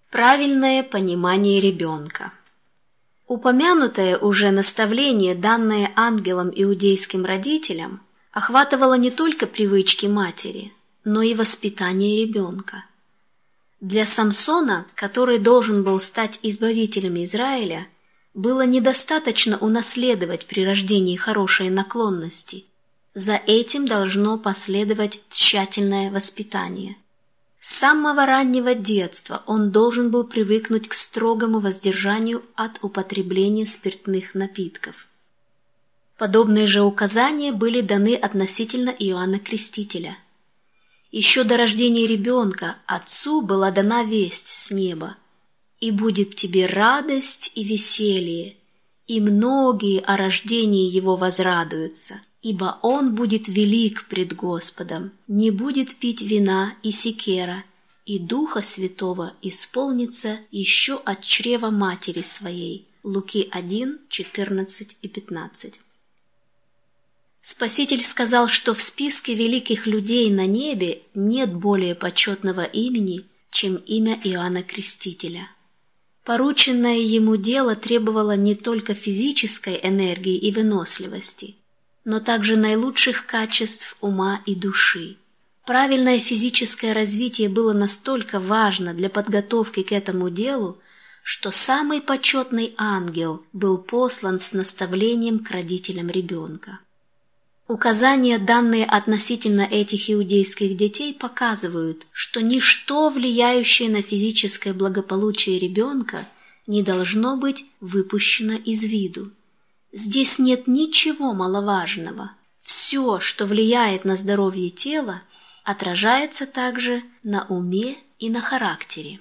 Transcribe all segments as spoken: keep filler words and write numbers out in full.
Правильное понимание ребенка. Упомянутое уже наставление, данное ангелом иудейским родителям, охватывало не только привычки матери, но и воспитание ребенка. Для Самсона, который должен был стать избавителем Израиля, было недостаточно унаследовать при рождении хорошие наклонности. За этим должно последовать тщательное воспитание. С самого раннего детства он должен был привыкнуть к строгому воздержанию от употребления спиртных напитков. Подобные же указания были даны относительно Иоанна Крестителя. Еще до рождения ребенка отцу была дана весть с неба: «И будет тебе радость и веселье, и многие о рождении его возрадуются, ибо он будет велик пред Господом, не будет пить вина и секера, и Духа Святого исполнится еще от чрева матери своей». Луки один, четырнадцать и пятнадцать. Спаситель сказал, что в списке великих людей на небе нет более почетного имени, чем имя Иоанна Крестителя. Порученное ему дело требовало не только физической энергии и выносливости, но также наилучших качеств ума и души. Правильное физическое развитие было настолько важно для подготовки к этому делу, что самый почетный ангел был послан с наставлением к родителям ребенка. Указания, данные относительно этих иудейских детей, показывают, что ничто, влияющее на физическое благополучие ребенка, не должно быть выпущено из виду. Здесь нет ничего маловажного. Все, что влияет на здоровье тела, отражается также на уме и на характере.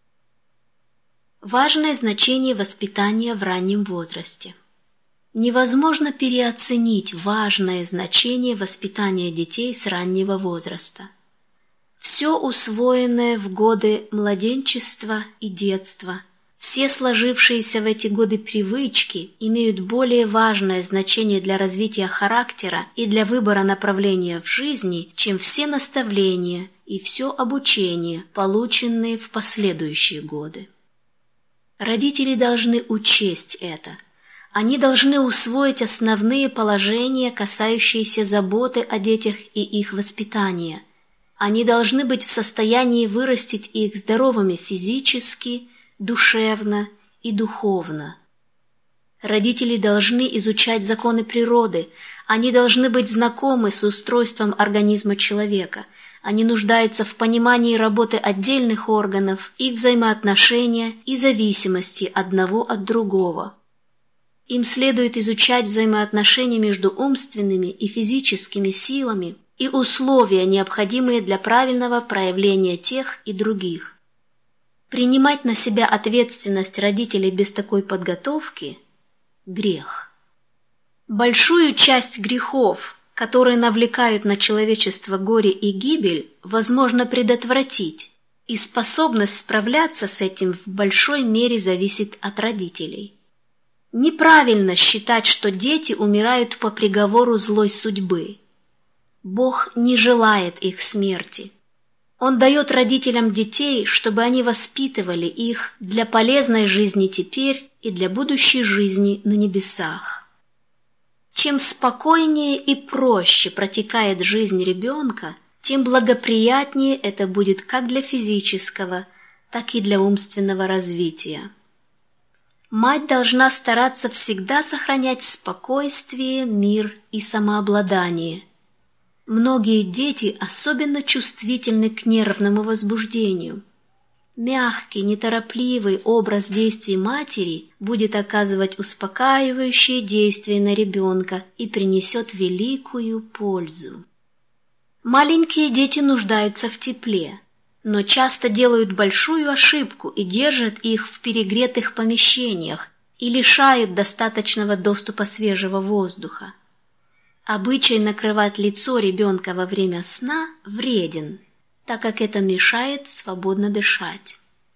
Важное значение воспитания в раннем возрасте. Невозможно переоценить важное значение воспитания детей с раннего возраста. Все усвоенное в годы младенчества и детства, все сложившиеся в эти годы привычки имеют более важное значение для развития характера и для выбора направления в жизни, чем все наставления и все обучение, полученные в последующие годы. Родители должны учесть это. Они должны усвоить основные положения, касающиеся заботы о детях и их воспитания. Они должны быть в состоянии вырастить их здоровыми физически, душевно и духовно. Родители должны изучать законы природы, они должны быть знакомы с устройством организма человека, они нуждаются в понимании работы отдельных органов, их взаимоотношения и зависимости одного от другого. Им следует изучать взаимоотношения между умственными и физическими силами и условия, необходимые для правильного проявления тех и других. Принимать на себя ответственность родителей без такой подготовки – грех. Большую часть грехов, которые навлекают на человечество горе и гибель, возможно предотвратить, и способность справляться с этим в большой мере зависит от родителей. Неправильно считать, что дети умирают по приговору злой судьбы. Бог не желает их смерти. Он дает родителям детей, чтобы они воспитывали их для полезной жизни теперь и для будущей жизни на небесах. Чем спокойнее и проще протекает жизнь ребенка, тем благоприятнее это будет как для физического, так и для умственного развития. Мать должна стараться всегда сохранять спокойствие, мир и самообладание. Многие дети особенно чувствительны к нервному возбуждению. Мягкий, неторопливый образ действий матери будет оказывать успокаивающее действие на ребенка и принесет великую пользу. Маленькие дети нуждаются в тепле, но часто делают большую ошибку и держат их в перегретых помещениях и лишают достаточного доступа свежего воздуха. Обычай накрывать лицо ребенка во время сна вреден, так как это мешает свободно дышать.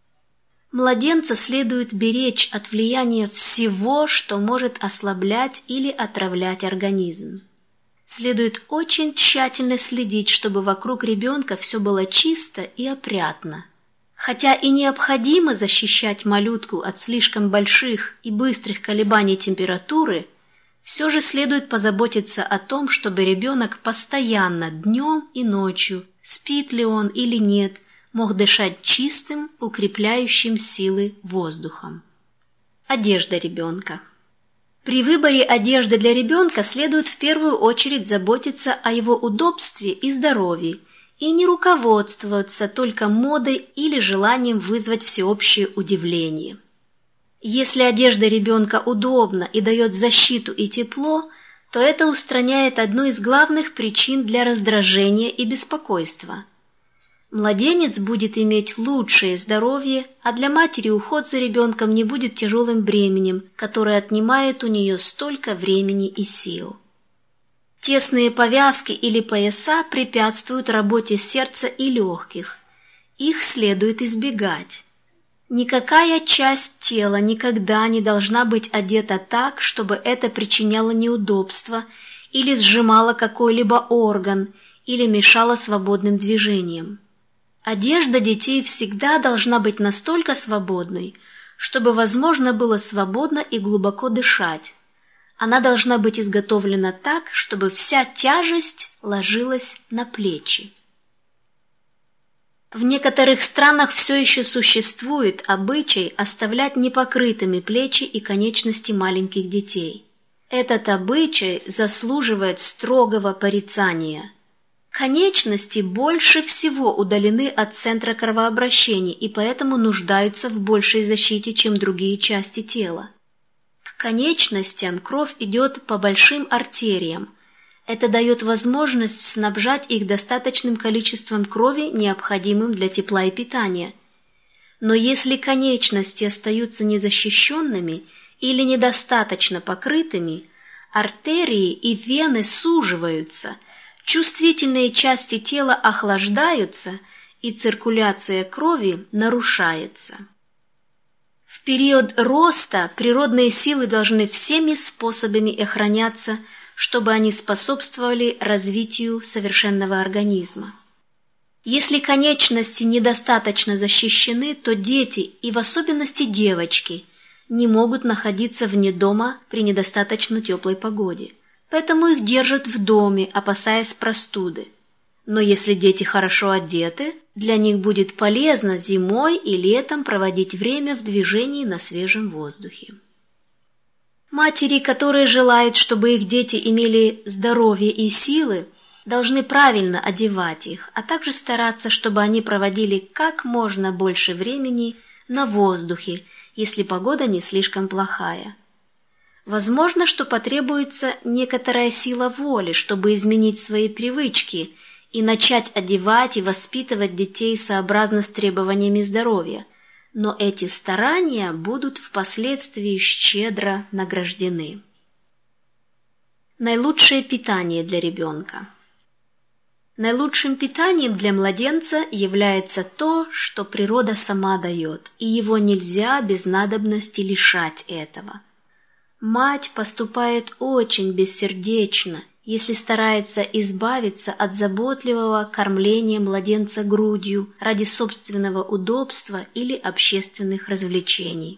Младенца следует беречь от влияния всего, что может ослаблять или отравлять организм. Следует очень тщательно следить, чтобы вокруг ребенка все было чисто и опрятно. Хотя и необходимо защищать малютку от слишком больших и быстрых колебаний температуры, все же следует позаботиться о том, чтобы ребенок постоянно днем и ночью, спит ли он или нет, мог дышать чистым, укрепляющим силы воздухом. Одежда ребенка. При выборе одежды для ребенка следует в первую очередь заботиться о его удобстве и здоровье, и не руководствоваться только модой или желанием вызвать всеобщее удивление. Если одежда ребенка удобна и дает защиту и тепло, то это устраняет одну из главных причин для раздражения и беспокойства. Младенец будет иметь лучшее здоровье, а для матери уход за ребенком не будет тяжелым бременем, которое отнимает у нее столько времени и сил. Тесные повязки или пояса препятствуют работе сердца и легких. Их следует избегать. Никакая часть тела никогда не должна быть одета так, чтобы это причиняло неудобства или сжимало какой-либо орган или мешало свободным движениям. Одежда детей всегда должна быть настолько свободной, чтобы возможно было свободно и глубоко дышать. Она должна быть изготовлена так, чтобы вся тяжесть ложилась на плечи. В некоторых странах все еще существует обычай оставлять непокрытыми плечи и конечности маленьких детей. Этот обычай заслуживает строгого порицания. Конечности больше всего удалены от центра кровообращения и поэтому нуждаются в большей защите, чем другие части тела. К конечностям кровь идет по большим артериям. Это дает возможность снабжать их достаточным количеством крови, необходимым для тепла и питания. Но если конечности остаются незащищенными или недостаточно покрытыми, артерии и вены суживаются, чувствительные части тела охлаждаются, и циркуляция крови нарушается. В период роста природные силы должны всеми способами охраняться, чтобы они способствовали развитию совершенного организма. Если конечности недостаточно защищены, то дети, и в особенности девочки, не могут находиться вне дома при недостаточно теплой погоде. Поэтому их держат в доме, опасаясь простуды. Но если дети хорошо одеты, для них будет полезно зимой и летом проводить время в движении на свежем воздухе. Матери, которые желают, чтобы их дети имели здоровье и силы, должны правильно одевать их, а также стараться, чтобы они проводили как можно больше времени на воздухе, если погода не слишком плохая. Возможно, что потребуется некоторая сила воли, чтобы изменить свои привычки и начать одевать и воспитывать детей сообразно с требованиями здоровья, но эти старания будут впоследствии щедро награждены. Наилучшее питание для ребенка. Наилучшим питанием для младенца является то, что природа сама дает, и его нельзя без надобности лишать этого. Мать поступает очень бессердечно, если старается избавиться от заботливого кормления младенца грудью ради собственного удобства или общественных развлечений.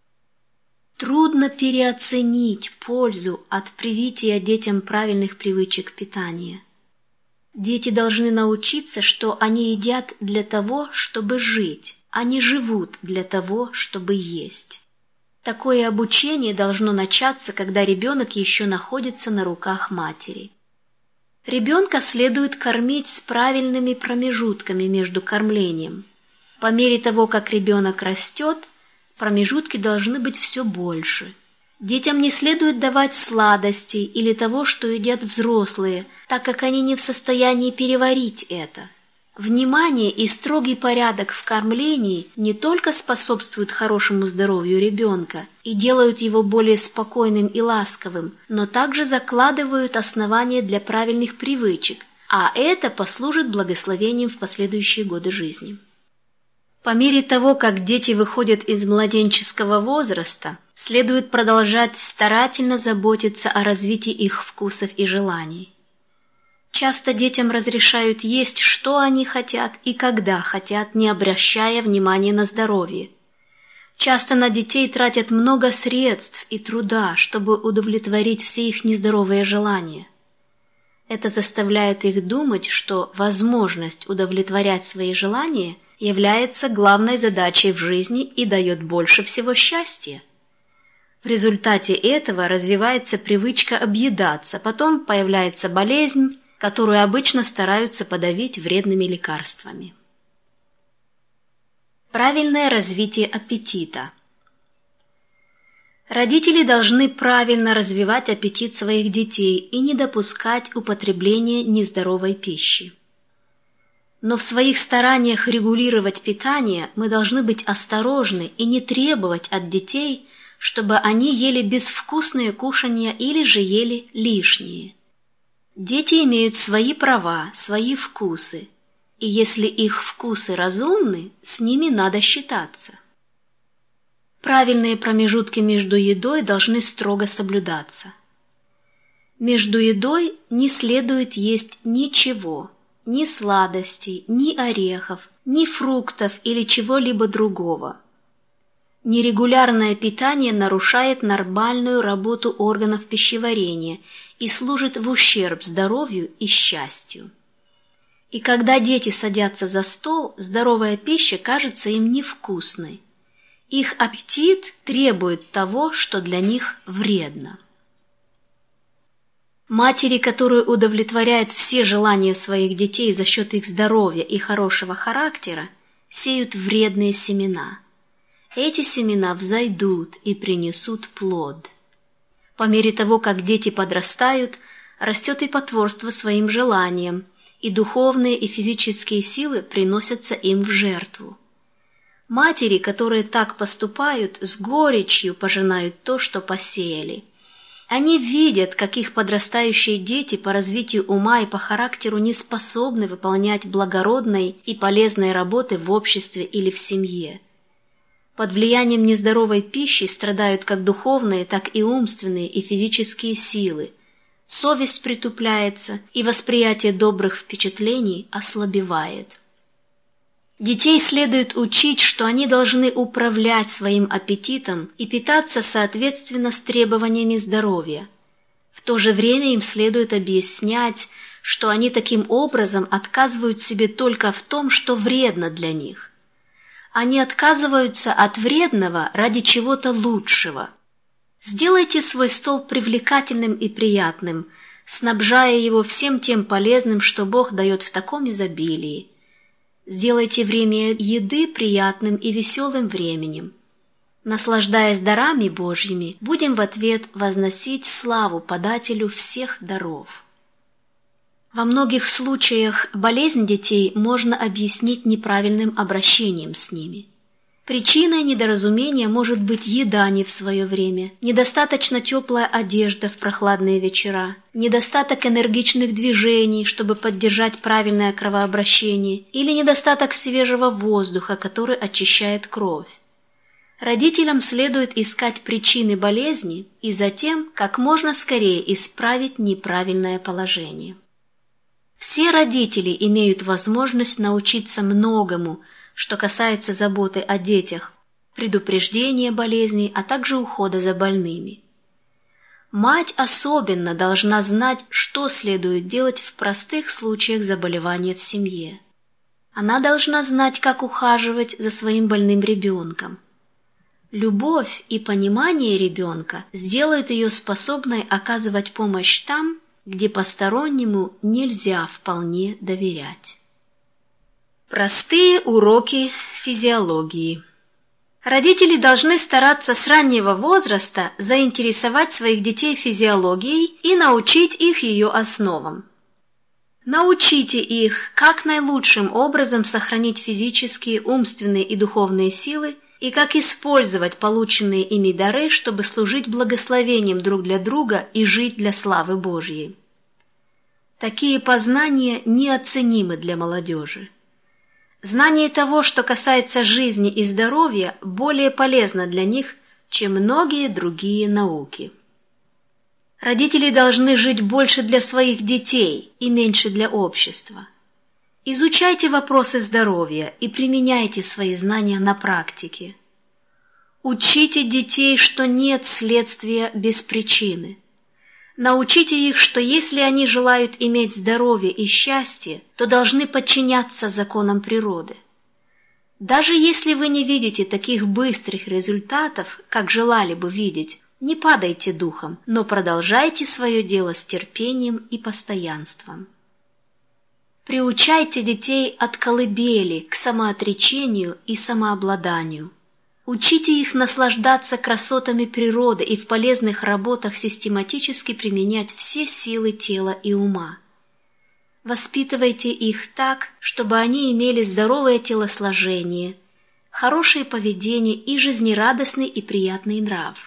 Трудно переоценить пользу от привития детям правильных привычек питания. Дети должны научиться, что они едят для того, чтобы жить, а не живут для того, чтобы есть. Такое обучение должно начаться, когда ребенок еще находится на руках матери. Ребенка следует кормить с правильными промежутками между кормлением. По мере того, как ребенок растет, промежутки должны быть все больше. Детям не следует давать сладостей или того, что едят взрослые, так как они не в состоянии переварить это. Внимание и строгий порядок в кормлении не только способствуют хорошему здоровью ребенка и делают его более спокойным и ласковым, но также закладывают основания для правильных привычек, а это послужит благословением в последующие годы жизни. По мере того, как дети выходят из младенческого возраста, следует продолжать старательно заботиться о развитии их вкусов и желаний. Часто детям разрешают есть, что они хотят и когда хотят, не обращая внимания на здоровье. Часто на детей тратят много средств и труда, чтобы удовлетворить все их нездоровые желания. Это заставляет их думать, что возможность удовлетворять свои желания является главной задачей в жизни и дает больше всего счастья. В результате этого развивается привычка объедаться, потом появляется болезнь, которую обычно стараются подавить вредными лекарствами. Правильное развитие аппетита. Родители должны правильно развивать аппетит своих детей и не допускать употребления нездоровой пищи. Но в своих стараниях регулировать питание мы должны быть осторожны и не требовать от детей, чтобы они ели безвкусные кушанья или же ели лишние. Дети имеют свои права, свои вкусы, и если их вкусы разумны, с ними надо считаться. Правильные промежутки между едой должны строго соблюдаться. Между едой не следует есть ничего, ни сладостей, ни орехов, ни фруктов или чего-либо другого. Нерегулярное питание нарушает нормальную работу органов пищеварения и служит в ущерб здоровью и счастью. И когда дети садятся за стол, здоровая пища кажется им невкусной. Их аппетит требует того, что для них вредно. Матери, которые удовлетворяют все желания своих детей за счет их здоровья и хорошего характера, сеют вредные семена. Эти семена взойдут и принесут плод. По мере того, как дети подрастают, растет и потворство своим желаниям, и духовные и физические силы приносятся им в жертву. Матери, которые так поступают, с горечью пожинают то, что посеяли. Они видят, как их подрастающие дети по развитию ума и по характеру не способны выполнять благородной и полезной работы в обществе или в семье. Под влиянием нездоровой пищи страдают как духовные, так и умственные и физические силы. Совесть притупляется, и восприятие добрых впечатлений ослабевает. Детей следует учить, что они должны управлять своим аппетитом и питаться соответственно с требованиями здоровья. В то же время им следует объяснять, что они таким образом отказывают себе только в том, что вредно для них. Они отказываются от вредного ради чего-то лучшего. Сделайте свой стол привлекательным и приятным, снабжая его всем тем полезным, что Бог дает в таком изобилии. Сделайте время еды приятным и веселым временем. Наслаждаясь дарами Божьими, будем в ответ возносить славу подателю всех даров. Во многих случаях болезнь детей можно объяснить неправильным обращением с ними. Причиной недоразумения может быть еда не в свое время, недостаточно теплая одежда в прохладные вечера, недостаток энергичных движений, чтобы поддержать правильное кровообращение, или недостаток свежего воздуха, который очищает кровь. Родителям следует искать причины болезни и затем как можно скорее исправить неправильное положение. Все родители имеют возможность научиться многому, что касается заботы о детях, предупреждения болезней, а также ухода за больными. Мать особенно должна знать, что следует делать в простых случаях заболевания в семье. Она должна знать, как ухаживать за своим больным ребенком. Любовь и понимание ребенка сделают ее способной оказывать помощь там, где постороннему нельзя вполне доверять. Простые уроки физиологии. Родители должны стараться с раннего возраста заинтересовать своих детей физиологией и научить их ее основам. Научите их, как наилучшим образом сохранить физические, умственные и духовные силы и как использовать полученные ими дары, чтобы служить благословением друг для друга и жить для славы Божьей. Такие познания неоценимы для молодежи. Знание того, что касается жизни и здоровья, более полезно для них, чем многие другие науки. Родители должны жить больше для своих детей и меньше для общества. Изучайте вопросы здоровья и применяйте свои знания на практике. Учите детей, что нет следствия без причины. Научите их, что если они желают иметь здоровье и счастье, то должны подчиняться законам природы. Даже если вы не видите таких быстрых результатов, как желали бы видеть, не падайте духом, но продолжайте свое дело с терпением и постоянством. Приучайте детей от колыбели к самоотречению и самообладанию. Учите их наслаждаться красотами природы и в полезных работах систематически применять все силы тела и ума. Воспитывайте их так, чтобы они имели здоровое телосложение, хорошее поведение и жизнерадостный и приятный нрав.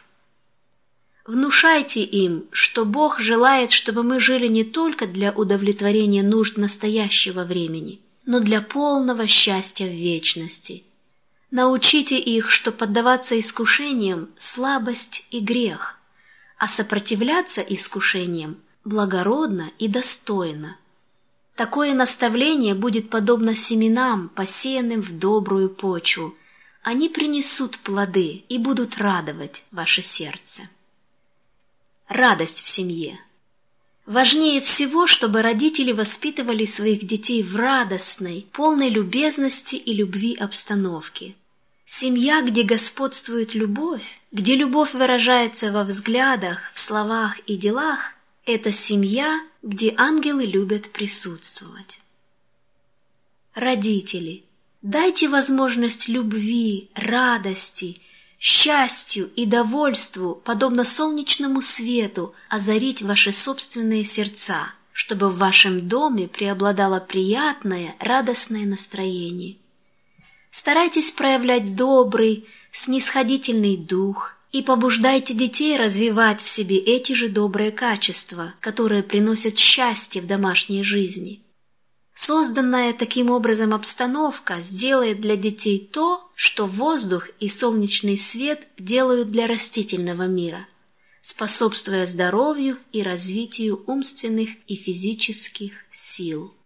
Внушайте им, что Бог желает, чтобы мы жили не только для удовлетворения нужд настоящего времени, но для полного счастья в вечности. Научите их, что поддаваться искушениям – слабость и грех, а сопротивляться искушениям – благородно и достойно. Такое наставление будет подобно семенам, посеянным в добрую почву. Они принесут плоды и будут радовать ваше сердце. Радость в семье. Важнее всего, чтобы родители воспитывали своих детей в радостной, полной любезности и любви обстановке. Семья, где господствует любовь, где любовь выражается во взглядах, в словах и делах, это семья, где ангелы любят присутствовать. Родители, дайте возможность любви, радости, счастью и довольству, подобно солнечному свету, озарить ваши собственные сердца, чтобы в вашем доме преобладало приятное, радостное настроение. Старайтесь проявлять добрый, снисходительный дух и побуждайте детей развивать в себе эти же добрые качества, которые приносят счастье в домашней жизни. Созданная таким образом обстановка сделает для детей то, что воздух и солнечный свет делают для растительного мира, способствуя здоровью и развитию умственных и физических сил.